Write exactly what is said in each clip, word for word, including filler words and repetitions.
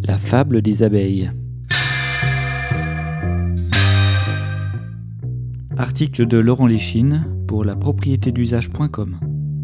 La fable des abeilles. Article de Laurent Léchine pour la propriété d'usage point com.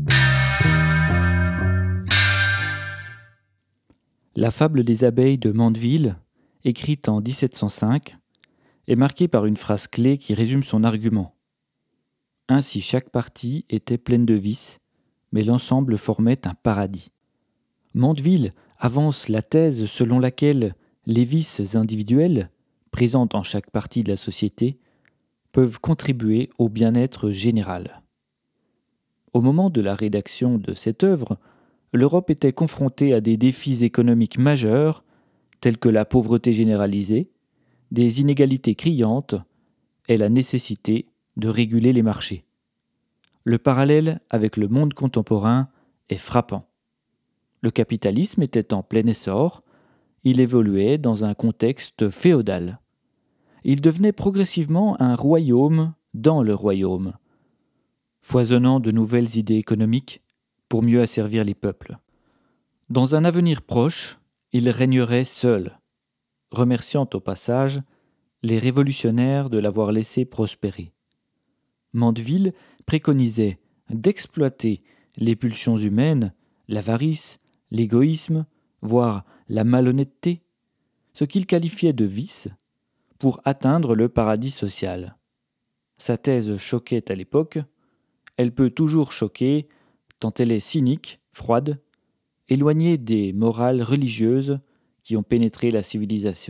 La fable des abeilles de Mandeville, écrite en dix-sept cent cinq, est marquée par une phrase clé qui résume son argument. Ainsi chaque partie était pleine de vices, mais l'ensemble formait un paradis. Mandeville avance la thèse selon laquelle les vices individuels, présents en chaque partie de la société, peuvent contribuer au bien-être général. Au moment de la rédaction de cette œuvre, l'Europe était confrontée à des défis économiques majeurs, tels que la pauvreté généralisée, des inégalités criantes et la nécessité de réguler les marchés. Le parallèle avec le monde contemporain est frappant. Le capitalisme était en plein essor, il évoluait dans un contexte féodal. Il devenait progressivement un royaume dans le royaume, foisonnant de nouvelles idées économiques pour mieux asservir les peuples. Dans un avenir proche, il régnerait seul, remerciant au passage les révolutionnaires de l'avoir laissé prospérer. Mandeville préconisait d'exploiter les pulsions humaines, l'avarice, l'égoïsme, voire la malhonnêteté, ce qu'il qualifiait de vice, pour atteindre le paradis social. Sa thèse choquait à l'époque, elle peut toujours choquer tant elle est cynique, froide, éloignée des morales religieuses qui ont pénétré la civilisation.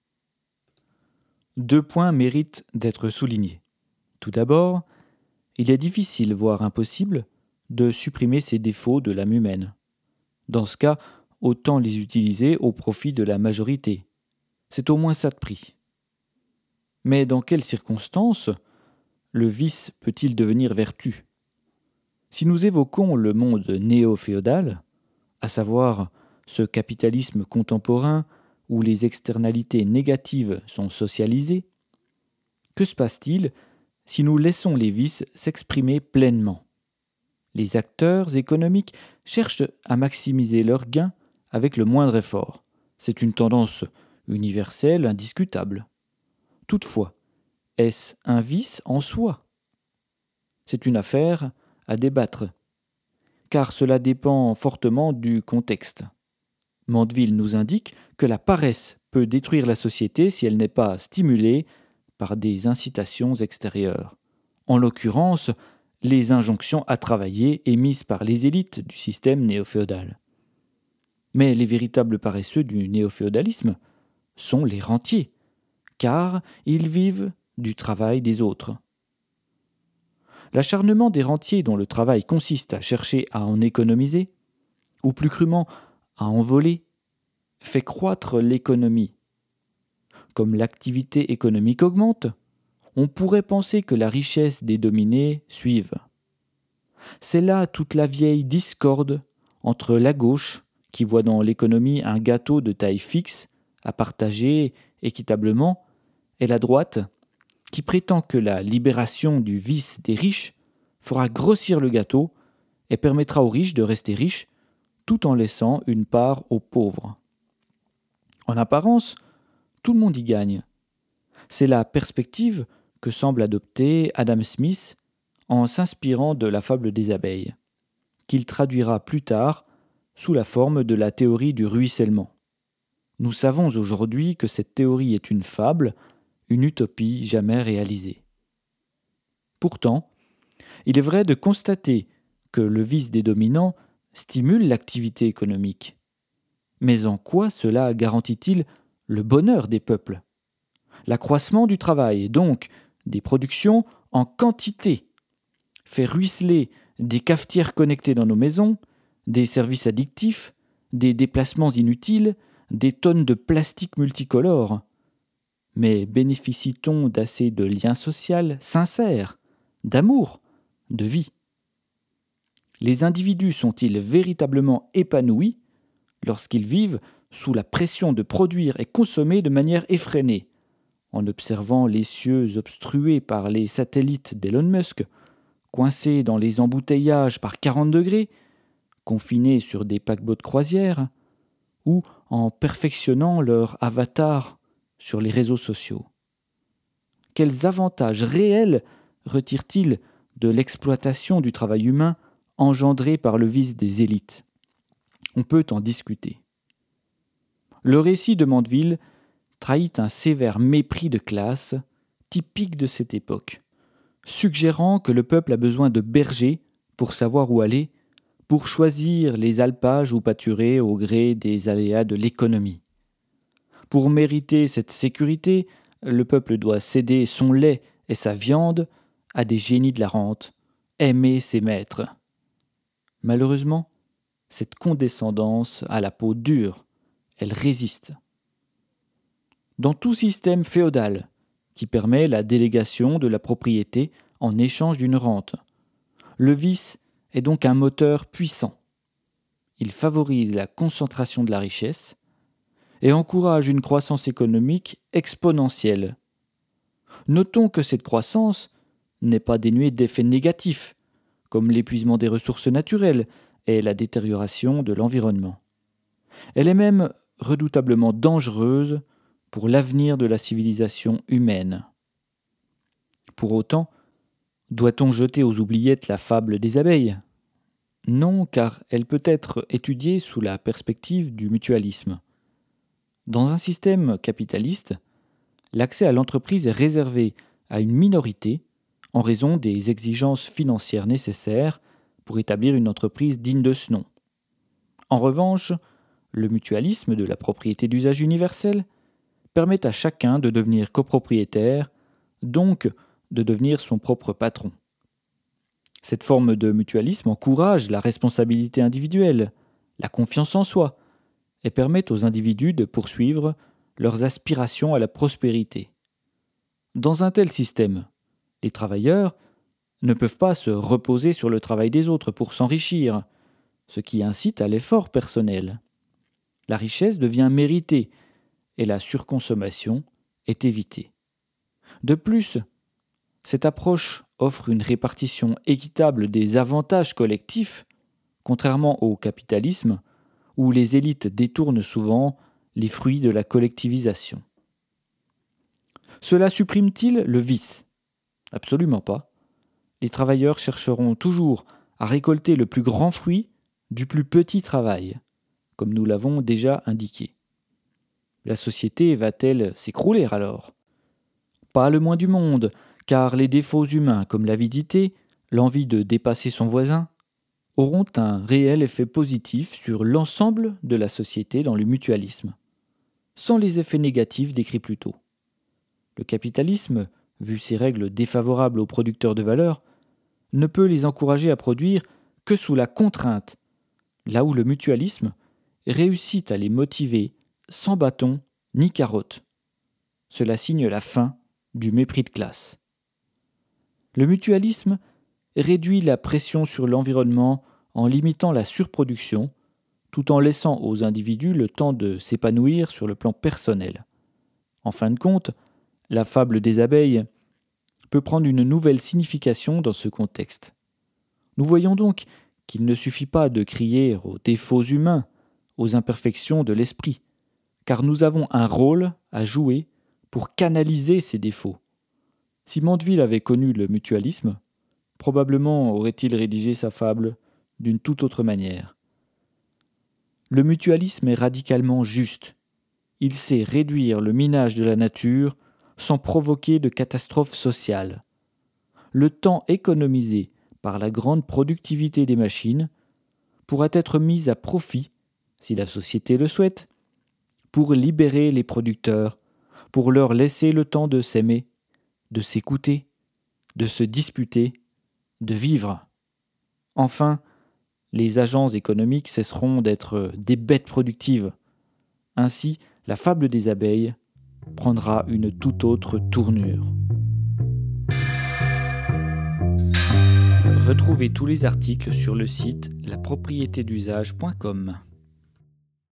Deux points méritent d'être soulignés. Tout d'abord, il est difficile, voire impossible, de supprimer ces défauts de l'âme humaine. Dans ce cas, autant les utiliser au profit de la majorité. C'est au moins ça de prix. Mais dans quelles circonstances le vice peut-il devenir vertu ? Si nous évoquons le monde néo-féodal, à savoir ce capitalisme contemporain où les externalités négatives sont socialisées, que se passe-t-il si nous laissons les vices s'exprimer pleinement ? Les acteurs économiques cherchent à maximiser leurs gains avec le moindre effort. C'est une tendance universelle, indiscutable. Toutefois, est-ce un vice en soi ? C'est une affaire à débattre, car cela dépend fortement du contexte. Mandeville nous indique que la paresse peut détruire la société si elle n'est pas stimulée par des incitations extérieures. En l'occurrence, les injonctions à travailler émises par les élites du système néo-féodal. Mais les véritables paresseux du néo-féodalisme sont les rentiers, car ils vivent du travail des autres. L'acharnement des rentiers dont le travail consiste à chercher à en économiser, ou plus crûment à en voler, fait croître l'économie. Comme l'activité économique augmente, on pourrait penser que la richesse des dominés suive. C'est là toute la vieille discorde entre la gauche, qui voit dans l'économie un gâteau de taille fixe à partager équitablement, et la droite, qui prétend que la libération du vice des riches fera grossir le gâteau et permettra aux riches de rester riches tout en laissant une part aux pauvres. En apparence, tout le monde y gagne. C'est la perspective que semble adopter Adam Smith en s'inspirant de la fable des abeilles, qu'il traduira plus tard sous la forme de la théorie du ruissellement. Nous savons aujourd'hui que cette théorie est une fable, une utopie jamais réalisée. Pourtant, il est vrai de constater que le vice des dominants stimule l'activité économique. Mais en quoi cela garantit-il le bonheur des peuples ? L'accroissement du travail, et donc des productions en quantité, fait ruisseler des cafetières connectées dans nos maisons, des services addictifs, des déplacements inutiles, des tonnes de plastique multicolores. Mais bénéficie-t-on d'assez de liens sociaux sincères, d'amour, de vie ? Les individus sont-ils véritablement épanouis lorsqu'ils vivent sous la pression de produire et consommer de manière effrénée, en observant les cieux obstrués par les satellites d'Elon Musk, coincés dans les embouteillages par quarante degrés, confinés sur des paquebots de croisière, ou en perfectionnant leur avatar sur les réseaux sociaux? Quels avantages réels retirent-ils de l'exploitation du travail humain engendrée par le vice des élites? On peut en discuter. Le récit de Mandeville trahit un sévère mépris de classe typique de cette époque, suggérant que le peuple a besoin de bergers pour savoir où aller, pour choisir les alpages ou pâturer au gré des aléas de l'économie. Pour mériter cette sécurité, le peuple doit céder son lait et sa viande à des génies de la rente, aimer ses maîtres. Malheureusement, cette condescendance a la peau dure, elle résiste. Dans tout système féodal, qui permet la délégation de la propriété en échange d'une rente, le vice est donc un moteur puissant. Il favorise la concentration de la richesse et encourage une croissance économique exponentielle. Notons que cette croissance n'est pas dénuée d'effets négatifs, comme l'épuisement des ressources naturelles et la détérioration de l'environnement. Elle est même redoutablement dangereuse pour l'avenir de la civilisation humaine. Pour autant, doit-on jeter aux oubliettes la fable des abeilles ? Non, car elle peut être étudiée sous la perspective du mutualisme. Dans un système capitaliste, l'accès à l'entreprise est réservé à une minorité en raison des exigences financières nécessaires pour établir une entreprise digne de ce nom. En revanche, le mutualisme de la propriété d'usage universel permet à chacun de devenir copropriétaire, donc de devenir son propre patron. Cette forme de mutualisme encourage la responsabilité individuelle, la confiance en soi, et permet aux individus de poursuivre leurs aspirations à la prospérité. Dans un tel système, les travailleurs ne peuvent pas se reposer sur le travail des autres pour s'enrichir, ce qui incite à l'effort personnel. La richesse devient méritée et la surconsommation est évitée. De plus, cette approche offre une répartition équitable des avantages collectifs, contrairement au capitalisme, où les élites détournent souvent les fruits de la collectivisation. Cela supprime-t-il le vice ? Absolument pas. Les travailleurs chercheront toujours à récolter le plus grand fruit du plus petit travail, comme nous l'avons déjà indiqué. La société va-t-elle s'écrouler alors ? Pas le moins du monde, car les défauts humains comme l'avidité, l'envie de dépasser son voisin, auront un réel effet positif sur l'ensemble de la société dans le mutualisme, sans les effets négatifs décrits plus tôt. Le capitalisme, vu ses règles défavorables aux producteurs de valeur, ne peut les encourager à produire que sous la contrainte, là où le mutualisme réussit à les motiver sans bâton ni carotte. Cela signe la fin du mépris de classe. Le mutualisme réduit la pression sur l'environnement en limitant la surproduction, tout en laissant aux individus le temps de s'épanouir sur le plan personnel. En fin de compte, la fable des abeilles peut prendre une nouvelle signification dans ce contexte. Nous voyons donc qu'il ne suffit pas de crier aux défauts humains, aux imperfections de l'esprit, car nous avons un rôle à jouer pour canaliser ces défauts. Si Mandeville avait connu le mutualisme, probablement aurait-il rédigé sa fable d'une toute autre manière. Le mutualisme est radicalement juste. Il sait réduire le minage de la nature sans provoquer de catastrophe sociale. Le temps économisé par la grande productivité des machines pourra être mis à profit, si la société le souhaite, pour libérer les producteurs, pour leur laisser le temps de s'aimer, de s'écouter, de se disputer, de vivre. Enfin, les agents économiques cesseront d'être des bêtes productives. Ainsi, la fable des abeilles prendra une toute autre tournure. Retrouvez tous les articles sur le site la propriété d'usage point com.